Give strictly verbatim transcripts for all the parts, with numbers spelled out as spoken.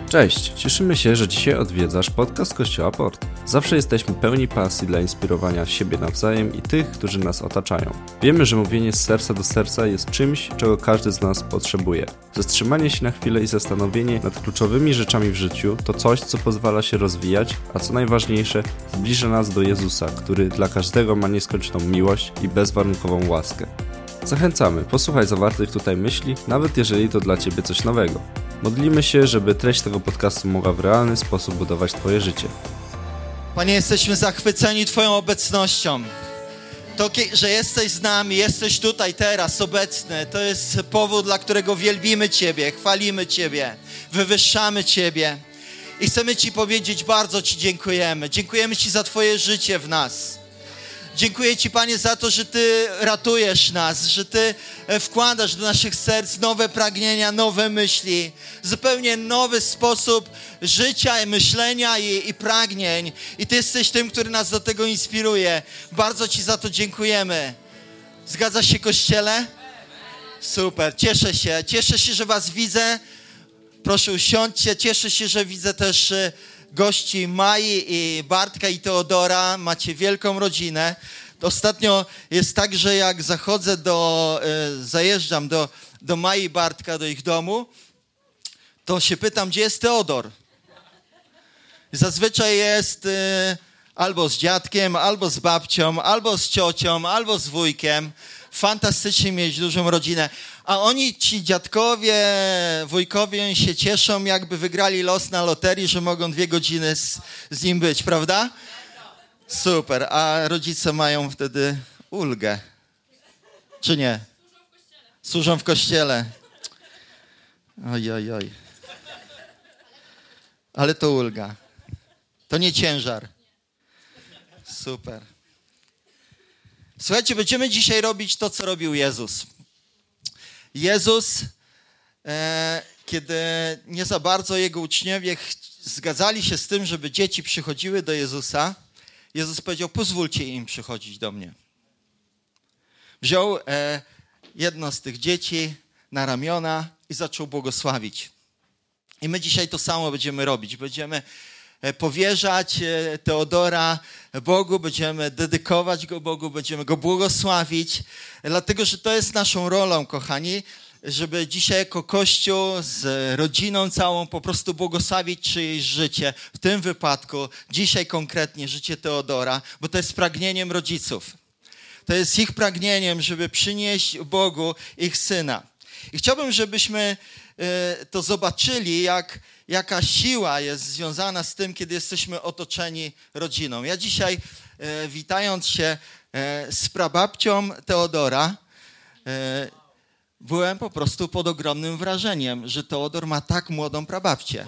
Cześć, cieszymy się, że dzisiaj odwiedzasz podcast Kościoła Port. Zawsze jesteśmy pełni pasji dla inspirowania siebie nawzajem i tych, którzy nas otaczają. Wiemy, że mówienie z serca do serca jest czymś, czego każdy z nas potrzebuje. Zatrzymanie się na chwilę i zastanowienie nad kluczowymi rzeczami w życiu to coś, co pozwala się rozwijać, a co najważniejsze, zbliża nas do Jezusa, który dla każdego ma nieskończoną miłość i bezwarunkową łaskę. Zachęcamy, posłuchaj zawartych tutaj myśli, nawet jeżeli to dla Ciebie coś nowego. Modlimy się, żeby treść tego podcastu mogła w realny sposób budować Twoje życie. Panie, jesteśmy zachwyceni Twoją obecnością. To, że jesteś z nami, jesteś tutaj teraz obecny, to jest powód, dla którego wielbimy Ciebie, chwalimy Ciebie, wywyższamy Ciebie. I chcemy Ci powiedzieć, bardzo Ci dziękujemy. Dziękujemy Ci za Twoje życie w nas. Dziękuję Ci, Panie, za to, że Ty ratujesz nas, że Ty wkładasz do naszych serc nowe pragnienia, nowe myśli, zupełnie nowy sposób życia, myślenia i, i pragnień. I Ty jesteś tym, który nas do tego inspiruje. Bardzo Ci za to dziękujemy. Zgadzasz się, Kościele? Super, cieszę się. Cieszę się, że Was widzę. Proszę usiądźcie. Cieszę się, że widzę też gości Mai i Bartka i Teodora. Macie wielką rodzinę. Ostatnio jest tak, że jak zachodzę do, e, zajeżdżam do, do Mai i Bartka, do ich domu, to się pytam, gdzie jest Teodor? Zazwyczaj jest e, albo z dziadkiem, albo z babcią, albo z ciocią, albo z wujkiem. Fantastycznie mieć dużą rodzinę. A oni, ci dziadkowie, wujkowie się cieszą, jakby wygrali los na loterii, że mogą dwie godziny z, z nim być, prawda? Super. A rodzice mają wtedy ulgę. Czy nie? Służą w kościele. Oj, oj, oj. Ale to ulga. To nie ciężar. Super. Słuchajcie, będziemy dzisiaj robić to, co robił Jezus. Jezus, e, kiedy nie za bardzo Jego uczniowie ch- zgadzali się z tym, żeby dzieci przychodziły do Jezusa, Jezus powiedział, pozwólcie im przychodzić do mnie. Wziął e, jedno z tych dzieci na ramiona i zaczął błogosławić. I my dzisiaj to samo będziemy robić. Będziemy powierzać Teodora Bogu, będziemy dedykować go Bogu, będziemy go błogosławić, dlatego, że to jest naszą rolą, kochani, żeby dzisiaj jako Kościół z rodziną całą po prostu błogosławić czyjeś życie. W tym wypadku dzisiaj konkretnie życie Teodora, bo to jest pragnieniem rodziców. To jest ich pragnieniem, żeby przynieść Bogu ich syna. I chciałbym, żebyśmy to zobaczyli, jak, jaka siła jest związana z tym, kiedy jesteśmy otoczeni rodziną. Ja dzisiaj, e, witając się e, z prababcią Teodora, e, byłem po prostu pod ogromnym wrażeniem, że Teodor ma tak młodą prababcię.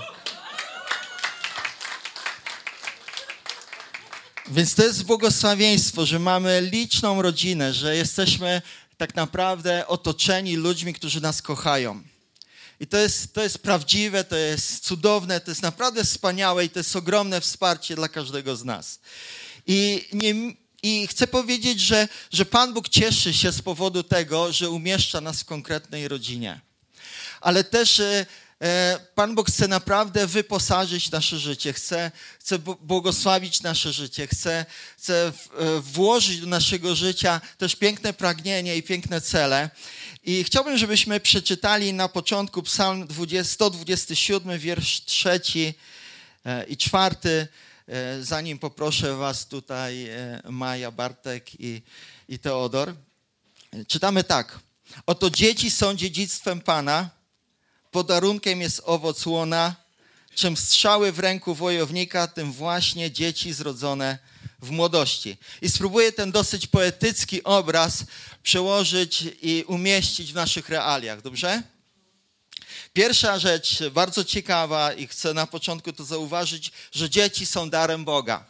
Więc to jest błogosławieństwo, że mamy liczną rodzinę, że jesteśmy tak naprawdę otoczeni ludźmi, którzy nas kochają. I to jest, to jest prawdziwe, to jest cudowne, to jest naprawdę wspaniałe i to jest ogromne wsparcie dla każdego z nas. I, nie, i chcę powiedzieć, że, że Pan Bóg cieszy się z powodu tego, że umieszcza nas w konkretnej rodzinie. Ale też e, Pan Bóg chce naprawdę wyposażyć nasze życie, chce, chce błogosławić nasze życie, chce, chce w, e, włożyć do naszego życia też piękne pragnienie i piękne cele. I chciałbym, żebyśmy przeczytali na początku Psalm sto dwudziesty siódmy, wiersz trzeci i czwarty. Zanim poproszę was tutaj, Maja, Bartek i, i Teodor. Czytamy tak. Oto dzieci są dziedzictwem Pana, podarunkiem jest owoc łona, czym strzały w ręku wojownika, tym właśnie dzieci zrodzone w młodości. I spróbuję ten dosyć poetycki obraz przełożyć i umieścić w naszych realiach, dobrze? Pierwsza rzecz, bardzo ciekawa i chcę na początku to zauważyć, że dzieci są darem Boga.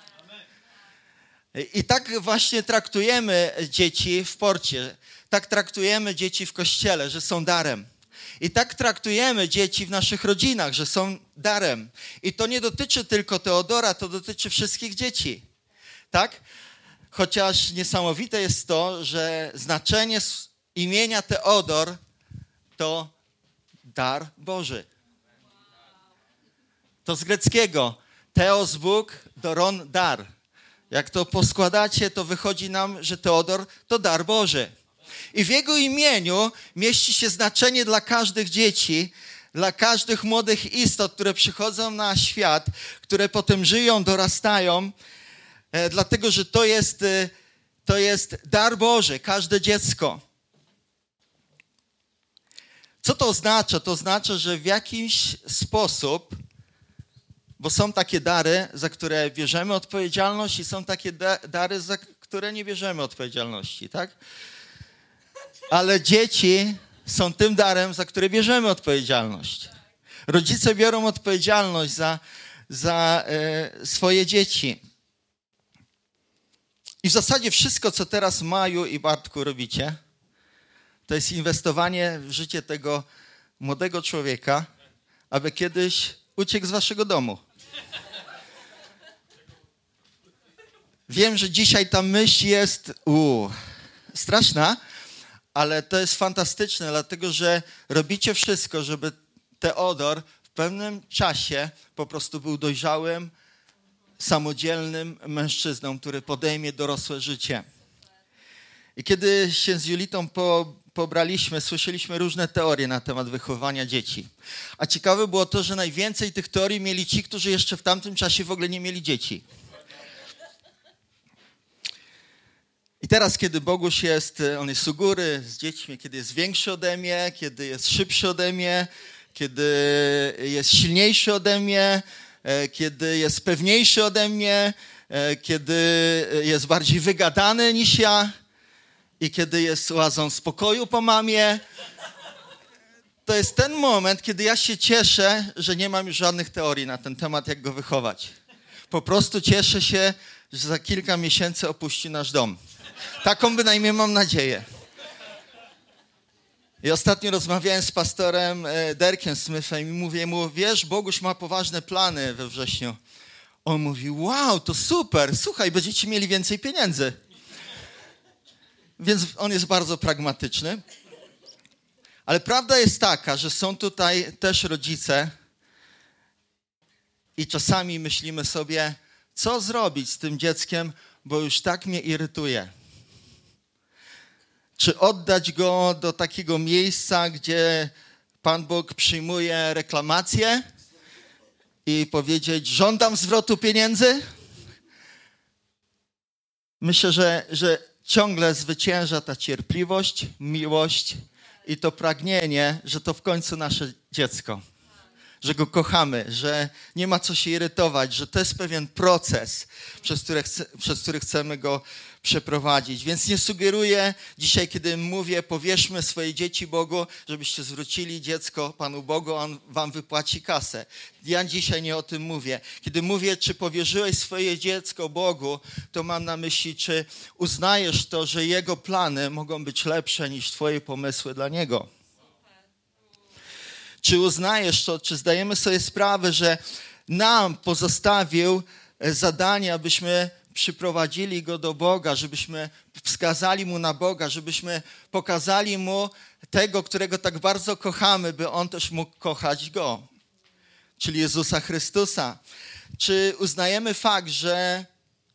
I tak właśnie traktujemy dzieci w porcie, tak traktujemy dzieci w kościele, że są darem. I tak traktujemy dzieci w naszych rodzinach, że są darem. I to nie dotyczy tylko Teodora, to dotyczy wszystkich dzieci. Tak? Chociaż niesamowite jest to, że znaczenie imienia Teodor to dar Boży. To z greckiego. Theos Bóg, doron dar. Jak to poskładacie, to wychodzi nam, że Teodor to dar Boży. I w jego imieniu mieści się znaczenie dla każdych dzieci, dla każdych młodych istot, które przychodzą na świat, które potem żyją, dorastają, e, dlatego że to jest, e, to jest dar Boży, każde dziecko. Co to oznacza? To oznacza, że w jakiś sposób, bo są takie dary, za które bierzemy odpowiedzialność i są takie da- dary, za które nie bierzemy odpowiedzialności, tak? Ale dzieci są tym darem, za który bierzemy odpowiedzialność. Rodzice biorą odpowiedzialność za, za e, swoje dzieci. I w zasadzie wszystko, co teraz Maju i Bartku robicie, to jest inwestowanie w życie tego młodego człowieka, aby kiedyś uciekł z waszego domu. Wiem, że dzisiaj ta myśl jest uu, straszna, ale to jest fantastyczne, dlatego że robicie wszystko, żeby Teodor w pewnym czasie po prostu był dojrzałym, samodzielnym mężczyzną, który podejmie dorosłe życie. I kiedy się z Julitą po, pobraliśmy, słyszeliśmy różne teorie na temat wychowania dzieci. A ciekawe było to, że najwięcej tych teorii mieli ci, którzy jeszcze w tamtym czasie w ogóle nie mieli dzieci. I teraz, kiedy Boguś jest, on jest u góry z dziećmi, kiedy jest większy ode mnie, kiedy jest szybszy ode mnie, kiedy jest silniejszy ode mnie, kiedy jest pewniejszy ode mnie, kiedy jest bardziej wygadany niż ja i kiedy jest oazą spokoju po mamie, to jest ten moment, kiedy ja się cieszę, że nie mam już żadnych teorii na ten temat, jak go wychować. Po prostu cieszę się, że za kilka miesięcy opuści nasz dom. Taką bynajmniej mam nadzieję. I ostatnio rozmawiałem z pastorem Derkiem Smithem i mówię mu, wiesz, Boguś ma poważne plany we wrześniu. On mówi, wow, to super, słuchaj, będziecie mieli więcej pieniędzy. Więc on jest bardzo pragmatyczny. Ale prawda jest taka, że są tutaj też rodzice i czasami myślimy sobie, co zrobić z tym dzieckiem, bo już tak mnie irytuje. Czy oddać go do takiego miejsca, gdzie Pan Bóg przyjmuje reklamację i powiedzieć, żądam zwrotu pieniędzy? Myślę, że, że ciągle zwycięża ta cierpliwość, miłość i to pragnienie, że to w końcu nasze dziecko. Że go kochamy, że nie ma co się irytować, że to jest pewien proces, przez który, chce, przez który chcemy go przeprowadzić. Więc nie sugeruję dzisiaj, kiedy mówię, powierzmy swoje dzieci Bogu, żebyście zwrócili dziecko Panu Bogu, On wam wypłaci kasę. Ja dzisiaj nie o tym mówię. Kiedy mówię, czy powierzyłeś swoje dziecko Bogu, to mam na myśli, czy uznajesz to, że Jego plany mogą być lepsze niż twoje pomysły dla Niego. Czy uznajesz to, czy zdajemy sobie sprawę, że nam pozostawił zadanie, abyśmy przyprowadzili go do Boga, żebyśmy wskazali mu na Boga, żebyśmy pokazali mu tego, którego tak bardzo kochamy, by on też mógł kochać go, czyli Jezusa Chrystusa. Czy uznajemy fakt, że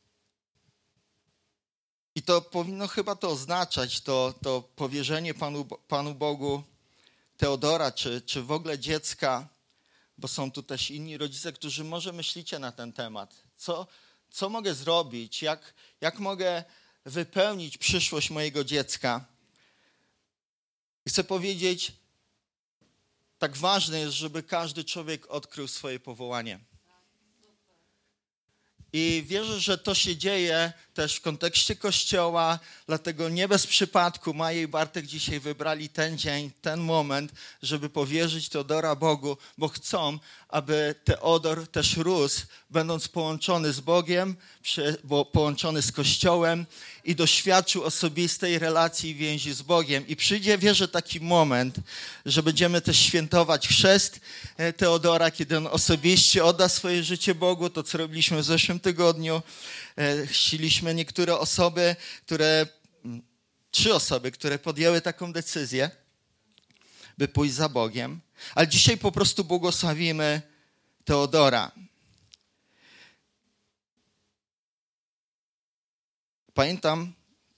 i to powinno chyba to oznaczać, to, to powierzenie Panu, Panu Bogu Teodora, czy, czy w ogóle dziecka, bo są tu też inni rodzice, którzy może myślicie na ten temat. Co, co mogę zrobić? Jak, jak mogę wypełnić przyszłość mojego dziecka? I chcę powiedzieć, tak ważne jest, żeby każdy człowiek odkrył swoje powołanie. I wierzę, że to się dzieje też w kontekście Kościoła, dlatego nie bez przypadku Maja i Bartek dzisiaj wybrali ten dzień, ten moment, żeby powierzyć Teodora Bogu, bo chcą, aby Teodor też rósł, będąc połączony z Bogiem, bo połączony z Kościołem i doświadczył osobistej relacji i więzi z Bogiem. I przyjdzie, wierzę, taki moment, że będziemy też świętować chrzest Teodora, kiedy on osobiście odda swoje życie Bogu, to co robiliśmy w zeszłym tygodniu. Chrzciliśmy niektóre osoby, które, trzy osoby, które podjęły taką decyzję, by pójść za Bogiem. Ale dzisiaj po prostu błogosławimy Teodora. Pamiętam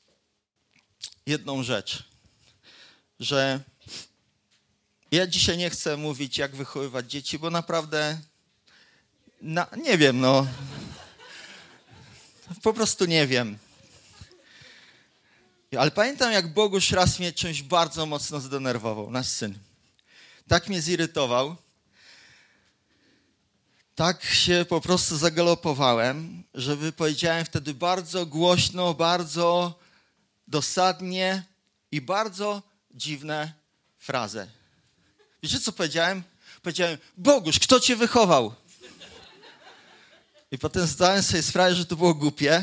jedną rzecz, że ja dzisiaj nie chcę mówić, jak wychowywać dzieci, bo naprawdę na, nie wiem, no. Po prostu nie wiem. Ale pamiętam, jak Boguś raz mnie czymś bardzo mocno zdenerwował, nasz syn. Tak mnie zirytował, tak się po prostu zagalopowałem, że wypowiedziałem wtedy bardzo głośno, bardzo dosadnie i bardzo dziwne frazy. Wiecie, co powiedziałem? Powiedziałem: Boguś, kto cię wychował? I potem zdałem sobie sprawę, że to było głupie.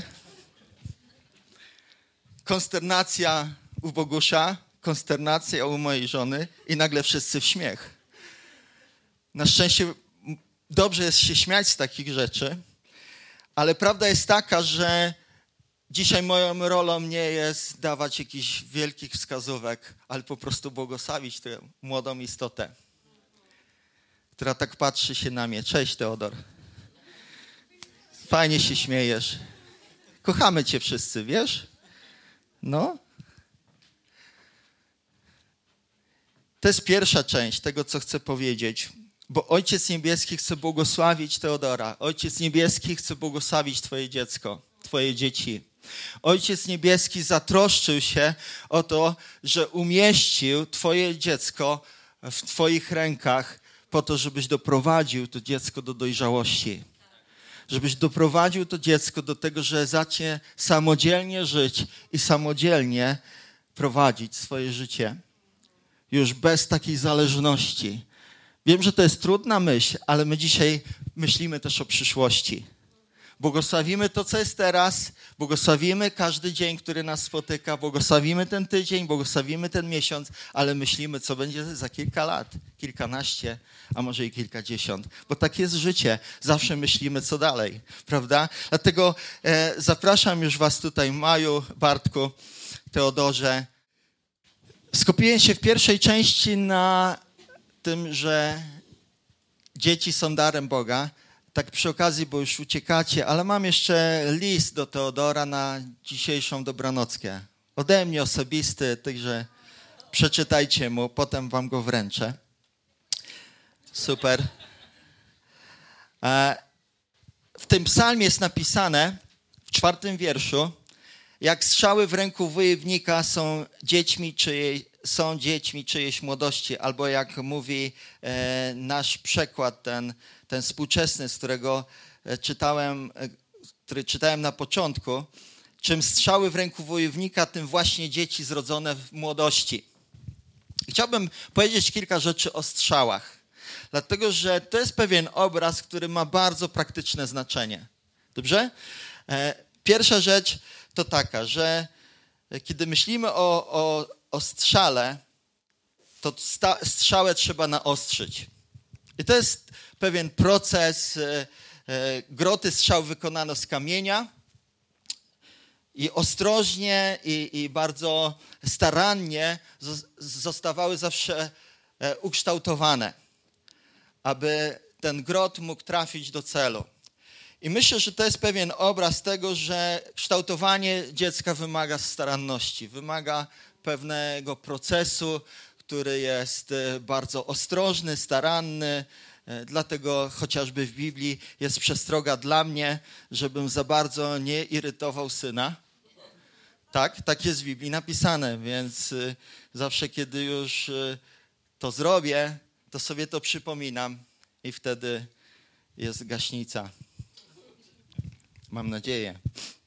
Konsternacja u Bogusia, konsternacja u mojej żony i nagle wszyscy w śmiech. Na szczęście dobrze jest się śmiać z takich rzeczy, ale prawda jest taka, że dzisiaj moją rolą nie jest dawać jakichś wielkich wskazówek, ale po prostu błogosławić tę młodą istotę, która tak patrzy się na mnie. Cześć, Teodor. Fajnie się śmiejesz. Kochamy cię wszyscy, wiesz? No. To jest pierwsza część tego, co chcę powiedzieć. Bo Ojciec Niebieski chce błogosławić Teodora. Ojciec Niebieski chce błogosławić twoje dziecko, twoje dzieci. Ojciec Niebieski zatroszczył się o to, że umieścił twoje dziecko w twoich rękach po to, żebyś doprowadził to dziecko do dojrzałości. Żebyś doprowadził to dziecko do tego, że zacznie samodzielnie żyć i samodzielnie prowadzić swoje życie. Już bez takiej zależności. Wiem, że to jest trudna myśl, ale my dzisiaj myślimy też o przyszłości. Błogosławimy to, co jest teraz, błogosławimy każdy dzień, który nas spotyka, błogosławimy ten tydzień, błogosławimy ten miesiąc, ale myślimy, co będzie za kilka lat, kilkanaście, a może i kilkadziesiąt. Bo tak jest życie. Zawsze myślimy, co dalej, prawda? Dlatego e, zapraszam już was tutaj, Maju, Bartku, Teodorze. Skupiłem się w pierwszej części na tym, że dzieci są darem Boga. Tak przy okazji, bo już uciekacie, ale mam jeszcze list do Teodora na dzisiejszą dobranockę. Ode mnie osobisty, także przeczytajcie mu, potem wam go wręczę. Super. W tym psalmie jest napisane, w czwartym wierszu: jak strzały w ręku wojownika są dziećmi czyjej, są dziećmi czyjejś młodości, albo jak mówi e, nasz przekład, ten, ten współczesny, z którego czytałem, który czytałem na początku, czym strzały w ręku wojownika, tym właśnie dzieci zrodzone w młodości. I chciałbym powiedzieć kilka rzeczy o strzałach, dlatego że to jest pewien obraz, który ma bardzo praktyczne znaczenie. Dobrze? E, pierwsza rzecz to taka, że kiedy myślimy o, o, o strzale, to sta, strzałę trzeba naostrzyć. I to jest pewien proces. E, e, groty strzał wykonano z kamienia i ostrożnie i, i bardzo starannie z, zostawały zawsze e, ukształtowane, aby ten grot mógł trafić do celu. I myślę, że to jest pewien obraz tego, że kształtowanie dziecka wymaga staranności, wymaga pewnego procesu, który jest bardzo ostrożny, staranny. Dlatego chociażby w Biblii jest przestroga dla mnie, żebym za bardzo nie irytował syna. Tak, tak jest w Biblii napisane, więc zawsze, kiedy już to zrobię, to sobie to przypominam i wtedy jest gaśnica. Mam nadzieję.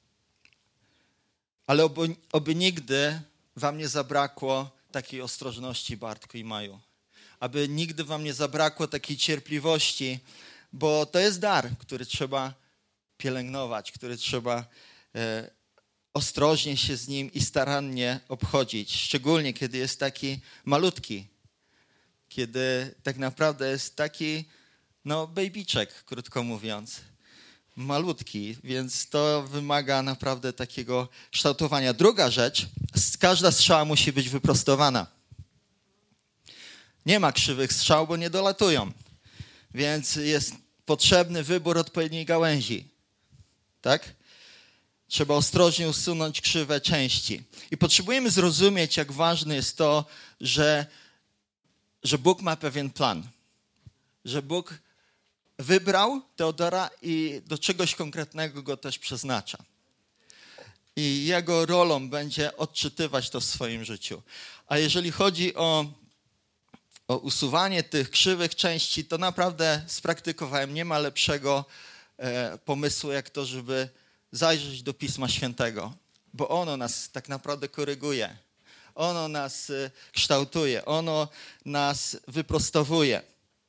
Ale oby, oby nigdy wam nie zabrakło takiej ostrożności, Bartku i Maju. Aby nigdy wam nie zabrakło takiej cierpliwości, bo to jest dar, który trzeba pielęgnować, który trzeba e, ostrożnie się z nim i starannie obchodzić. Szczególnie, kiedy jest taki malutki. Kiedy tak naprawdę jest taki, no, bejbiczek, krótko mówiąc. Malutki, więc to wymaga naprawdę takiego kształtowania. Druga rzecz, każda strzała musi być wyprostowana. Nie ma krzywych strzał, bo nie dolatują. Więc jest potrzebny wybór odpowiedniej gałęzi. Tak? Trzeba ostrożnie usunąć krzywe części. I potrzebujemy zrozumieć, jak ważne jest to, że, że Bóg ma pewien plan. Że Bóg wybrał Teodora i do czegoś konkretnego go też przeznacza. I jego rolą będzie odczytywać to w swoim życiu. A jeżeli chodzi o, o usuwanie tych krzywych części, to naprawdę spraktykowałem, nie ma lepszego e, pomysłu jak to, żeby zajrzeć do Pisma Świętego, bo ono nas tak naprawdę koryguje. Ono nas e, kształtuje, ono nas wyprostowuje.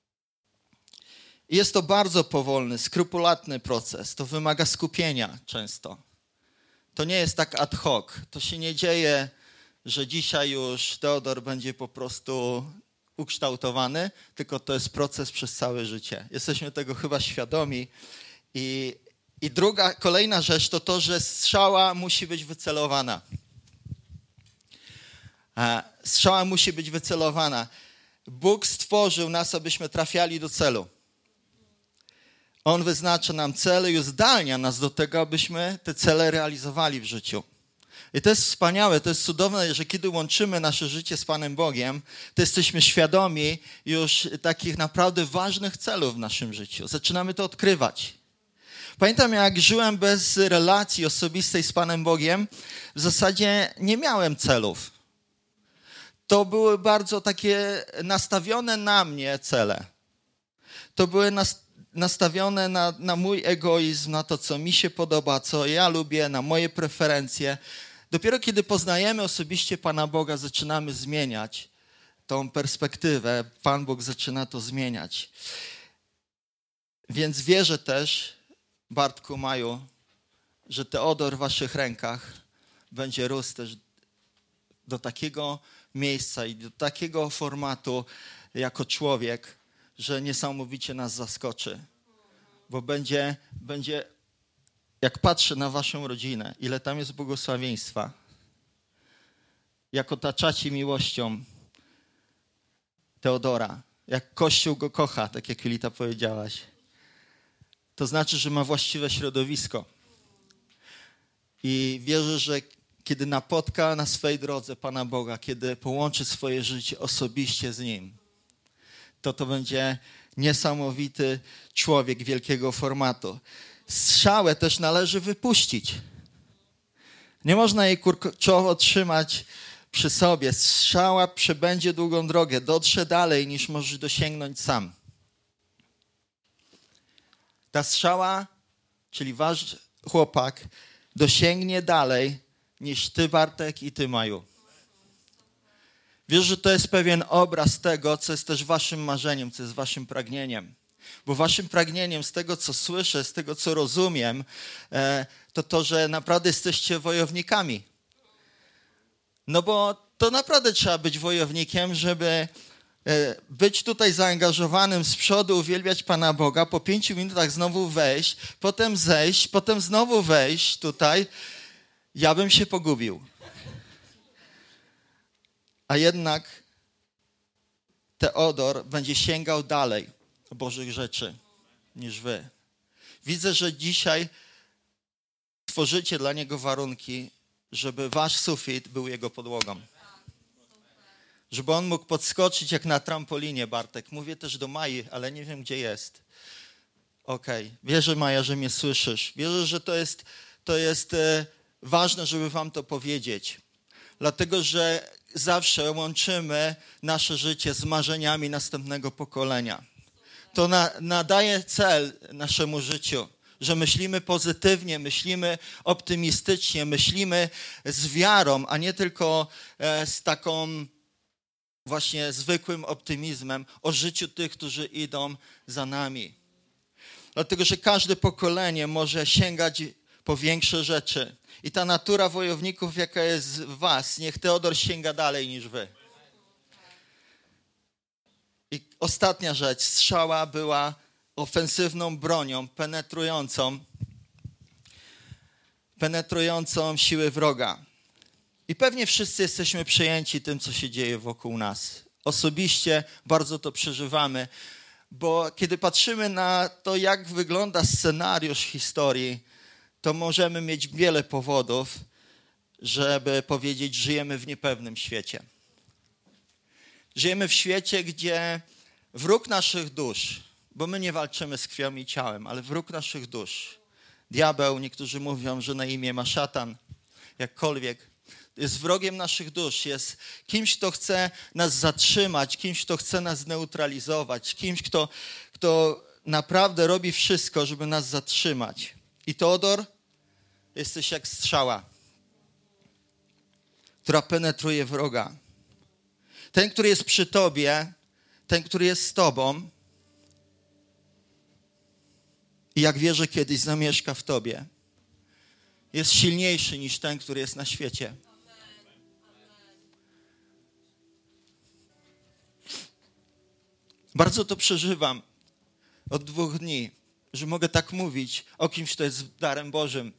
Jest to bardzo powolny, skrupulatny proces. To wymaga skupienia często. To nie jest tak ad hoc. To się nie dzieje, że dzisiaj już Teodor będzie po prostu ukształtowany, tylko to jest proces przez całe życie. Jesteśmy tego chyba świadomi. I, i druga, kolejna rzecz to to, że strzała musi być wycelowana. Strzała musi być wycelowana. Bóg stworzył nas, abyśmy trafiali do celu. On wyznacza nam cele i uzdalnia nas do tego, abyśmy te cele realizowali w życiu. I to jest wspaniałe, to jest cudowne, że kiedy łączymy nasze życie z Panem Bogiem, to jesteśmy świadomi już takich naprawdę ważnych celów w naszym życiu. Zaczynamy to odkrywać. Pamiętam, jak żyłem bez relacji osobistej z Panem Bogiem, w zasadzie nie miałem celów. To były bardzo takie nastawione na mnie cele. To były nas, nastawione na, na mój egoizm, na to, co mi się podoba, co ja lubię, na moje preferencje. Dopiero kiedy poznajemy osobiście Pana Boga, zaczynamy zmieniać tą perspektywę. Pan Bóg zaczyna to zmieniać. Więc wierzę też, Bartku, Maju, że Teodor w waszych rękach będzie rósł też do takiego miejsca i do takiego formatu jako człowiek, że niesamowicie nas zaskoczy. Bo będzie, będzie, jak patrzę na waszą rodzinę, ile tam jest błogosławieństwa, jak otaczacie miłością Teodora, jak Kościół go kocha, tak jak Julita powiedziałaś, to znaczy, że ma właściwe środowisko. I wierzę, że kiedy napotka na swej drodze Pana Boga, kiedy połączy swoje życie osobiście z Nim, to to będzie niesamowity człowiek wielkiego formatu. Strzałę też należy wypuścić. Nie można jej kurczowo trzymać przy sobie. Strzała przebędzie długą drogę, dotrze dalej niż możesz dosięgnąć sam. Ta strzała, czyli wasz chłopak, dosięgnie dalej niż ty, Bartek, i ty, Maju. Wiesz, że to jest pewien obraz tego, co jest też waszym marzeniem, co jest waszym pragnieniem. Bo waszym pragnieniem, z tego, co słyszę, z tego, co rozumiem, to to, że naprawdę jesteście wojownikami. No bo to naprawdę trzeba być wojownikiem, żeby być tutaj zaangażowanym z przodu, uwielbiać Pana Boga, po pięciu minutach znowu wejść, potem zejść, potem znowu wejść tutaj. Ja bym się pogubił. A jednak Teodor będzie sięgał dalej Bożych rzeczy niż wy. Widzę, że dzisiaj tworzycie dla niego warunki, żeby wasz sufit był jego podłogą. Żeby on mógł podskoczyć jak na trampolinie, Bartek. Mówię też do Mai, ale nie wiem, gdzie jest. Okej, okay. Wierzę, Maja, że mnie słyszysz. Wierzę, że to jest, to jest e, ważne, żeby wam to powiedzieć. Dlatego, że zawsze łączymy nasze życie z marzeniami następnego pokolenia. To na, nadaje cel naszemu życiu, że myślimy pozytywnie, myślimy optymistycznie, myślimy z wiarą, a nie tylko e, z taką właśnie zwykłym optymizmem o życiu tych, którzy idą za nami. Dlatego, że każde pokolenie może sięgać po większe rzeczy. I ta natura wojowników, jaka jest w was, niech Teodor sięga dalej niż wy. I ostatnia rzecz. Strzała była ofensywną bronią, penetrującą, penetrującą siły wroga. I pewnie wszyscy jesteśmy przejęci tym, co się dzieje wokół nas. Osobiście bardzo to przeżywamy. Bo kiedy patrzymy na to, jak wygląda scenariusz historii, to możemy mieć wiele powodów, żeby powiedzieć, że żyjemy w niepewnym świecie. Żyjemy w świecie, gdzie wróg naszych dusz, bo my nie walczymy z krwią i ciałem, ale wróg naszych dusz, diabeł, niektórzy mówią, że na imię ma szatan, jakkolwiek, jest wrogiem naszych dusz, jest kimś, kto chce nas zatrzymać, kimś, kto chce nas zneutralizować, kimś, kto, kto naprawdę robi wszystko, żeby nas zatrzymać. I Teodor, jesteś jak strzała, która penetruje wroga. Ten, który jest przy tobie, ten, który jest z tobą i jak wierzę, kiedyś zamieszka w tobie, jest silniejszy niż ten, który jest na świecie. Bardzo to przeżywam od dwóch dni, że mogę tak mówić o kimś, kto jest darem Bożym.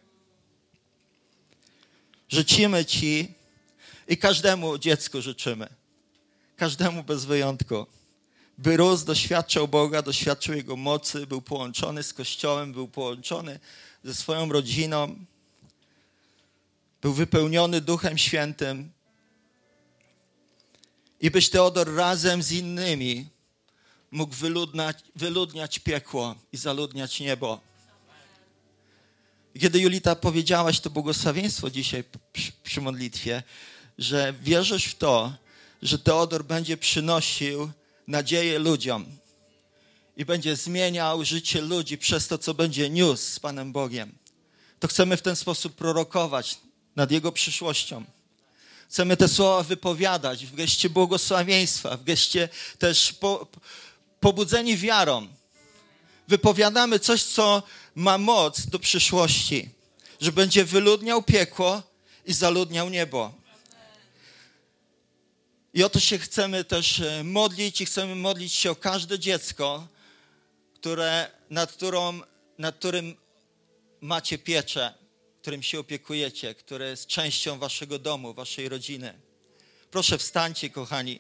Życzymy Ci i każdemu dziecku życzymy, każdemu bez wyjątku, by rósł, doświadczał Boga, doświadczył Jego mocy, był połączony z Kościołem, był połączony ze swoją rodziną, był wypełniony Duchem Świętym i byś Teodor razem z innymi mógł wyludniać, wyludniać piekło i zaludniać niebo. Kiedy Julita powiedziałaś to błogosławieństwo dzisiaj przy, przy modlitwie, że wierzysz w to, że Teodor będzie przynosił nadzieję ludziom i będzie zmieniał życie ludzi przez to, co będzie niósł z Panem Bogiem, to chcemy w ten sposób prorokować nad jego przyszłością. Chcemy te słowa wypowiadać w geście błogosławieństwa, w geście też po, pobudzeni wiarą. Wypowiadamy coś, co ma moc do przyszłości, że będzie wyludniał piekło i zaludniał niebo. I o to się chcemy też modlić i chcemy modlić się o każde dziecko, które, nad, którą, nad którym macie pieczę, którym się opiekujecie, które jest częścią waszego domu, waszej rodziny. Proszę, wstańcie, kochani.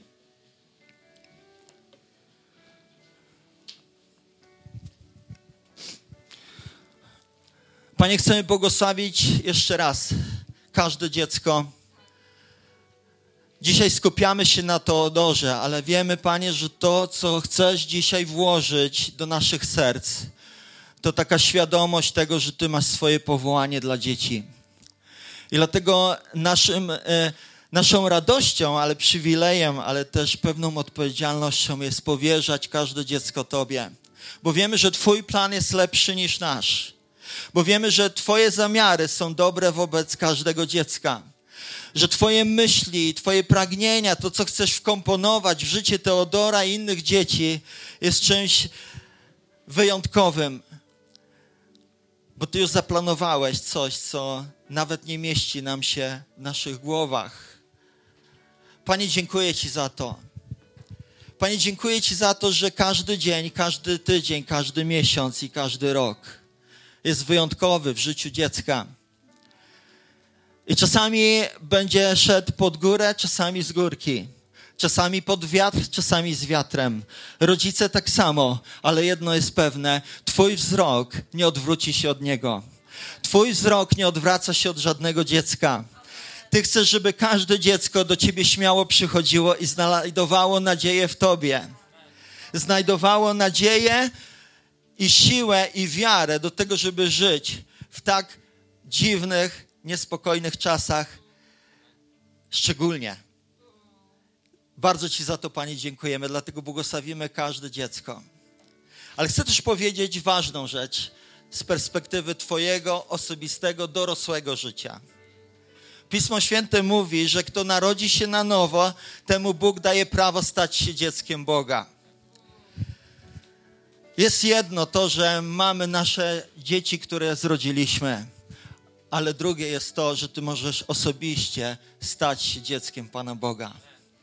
Panie, chcemy błogosławić jeszcze raz każde dziecko. Dzisiaj skupiamy się na Teodorze, ale wiemy, Panie, że to, co chcesz dzisiaj włożyć do naszych serc, to taka świadomość tego, że Ty masz swoje powołanie dla dzieci. I dlatego naszym, naszą radością, ale przywilejem, ale też pewną odpowiedzialnością jest powierzać każde dziecko Tobie. Bo wiemy, że Twój plan jest lepszy niż nasz. Bo wiemy, że Twoje zamiary są dobre wobec każdego dziecka. Że Twoje myśli, Twoje pragnienia, to co chcesz wkomponować w życie Teodora i innych dzieci jest czymś wyjątkowym. Bo Ty już zaplanowałeś coś, co nawet nie mieści nam się w naszych głowach. Panie, dziękuję Ci za to. Panie, dziękuję Ci za to, że każdy dzień, każdy tydzień, każdy miesiąc i każdy rok jest wyjątkowy w życiu dziecka. I czasami będzie szedł pod górę, czasami z górki. Czasami pod wiatr, czasami z wiatrem. Rodzice tak samo, ale jedno jest pewne. Twój wzrok nie odwróci się od niego. Twój wzrok nie odwraca się od żadnego dziecka. Ty chcesz, żeby każde dziecko do Ciebie śmiało przychodziło i znajdowało nadzieję w Tobie. Znajdowało nadzieję i siłę i wiarę do tego, żeby żyć w tak dziwnych, niespokojnych czasach szczególnie. Bardzo Ci za to, Panie, dziękujemy, dlatego błogosławimy każde dziecko. Ale chcę też powiedzieć ważną rzecz z perspektywy Twojego osobistego, dorosłego życia. Pismo Święte mówi, że kto narodzi się na nowo, temu Bóg daje prawo stać się dzieckiem Boga. Jest jedno to, że mamy nasze dzieci, które zrodziliśmy, ale drugie jest to, że Ty możesz osobiście stać się dzieckiem Pana Boga.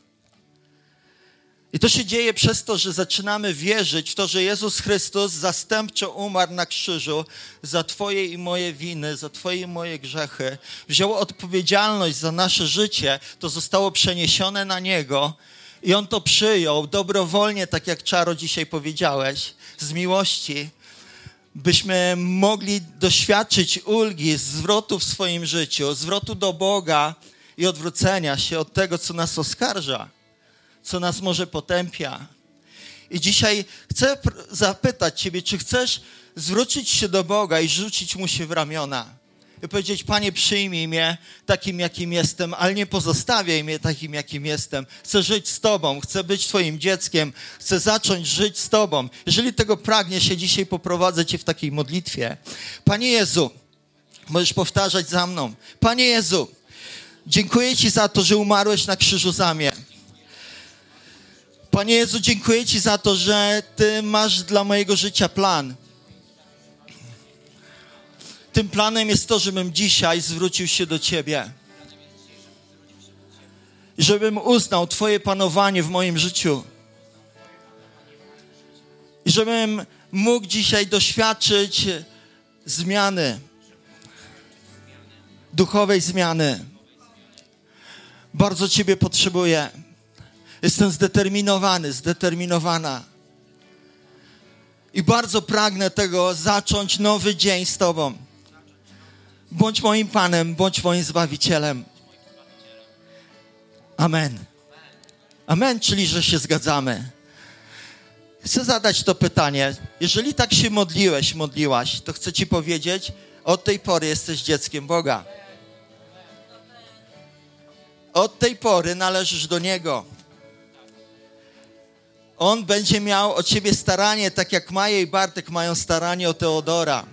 I to się dzieje przez to, że zaczynamy wierzyć w to, że Jezus Chrystus zastępczo umarł na krzyżu za Twoje i moje winy, za Twoje i moje grzechy. Wziął odpowiedzialność za nasze życie, to zostało przeniesione na Niego I On to przyjął dobrowolnie, tak jak Czaro dzisiaj powiedziałeś, z miłości, byśmy mogli doświadczyć ulgi, zwrotu w swoim życiu, zwrotu do Boga i odwrócenia się od tego, co nas oskarża, co nas może potępia. I dzisiaj chcę zapytać Ciebie, czy chcesz zwrócić się do Boga i rzucić Mu się w ramiona i powiedzieć: Panie, przyjmij mnie takim, jakim jestem, ale nie pozostawiaj mnie takim, jakim jestem. Chcę żyć z Tobą, chcę być Twoim dzieckiem, chcę zacząć żyć z Tobą. Jeżeli tego pragniesz, się dzisiaj poprowadzę Cię w takiej modlitwie. Panie Jezu, możesz powtarzać za mną. Panie Jezu, dziękuję Ci za to, że umarłeś na krzyżu za mnie. Panie Jezu, dziękuję Ci za to, że Ty masz dla mojego życia plan. Tym planem jest to, żebym dzisiaj zwrócił się do Ciebie. Żebym uznał Twoje panowanie w moim życiu. I żebym mógł dzisiaj doświadczyć zmiany. Duchowej zmiany. Bardzo Ciebie potrzebuję. Jestem zdeterminowany, zdeterminowana. I bardzo pragnę tego zacząć nowy dzień z Tobą. Bądź moim Panem, bądź moim Zbawicielem. Amen. Amen, czyli że się zgadzamy. Chcę zadać to pytanie. Jeżeli tak się modliłeś, modliłaś, to chcę Ci powiedzieć, od tej pory jesteś dzieckiem Boga. Od tej pory należysz do Niego. On będzie miał o Ciebie staranie, tak jak Maja i Bartek mają staranie o Teodora.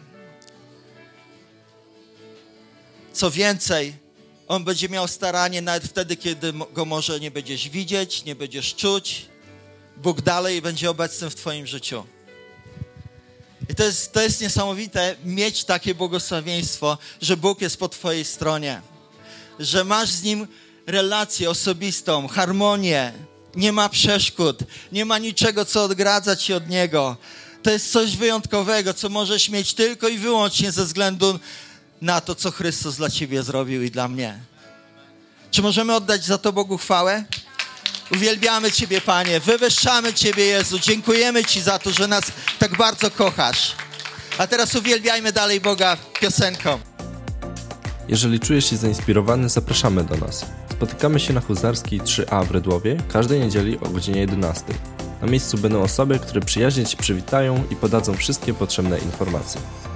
Co więcej, On będzie miał staranie nawet wtedy, kiedy go może nie będziesz widzieć, nie będziesz czuć. Bóg dalej będzie obecny w Twoim życiu. I to jest, to jest niesamowite, mieć takie błogosławieństwo, że Bóg jest po Twojej stronie. Że masz z Nim relację osobistą, harmonię. Nie ma przeszkód, nie ma niczego, co odgradza Cię od Niego. To jest coś wyjątkowego, co możesz mieć tylko i wyłącznie ze względu na to, co Chrystus dla Ciebie zrobił i dla mnie. Czy możemy oddać za to Bogu chwałę? Uwielbiamy Ciebie, Panie, wywyższamy Ciebie, Jezu. Dziękujemy Ci za to, że nas tak bardzo kochasz. A teraz uwielbiajmy dalej Boga piosenką. Jeżeli czujesz się zainspirowany, zapraszamy do nas. Spotykamy się na Huzarskiej trzy A w Redłowie każdej niedzieli o godzinie jedenastej. Na miejscu będą osoby, które przyjaźnie Cię przywitają i podadzą wszystkie potrzebne informacje.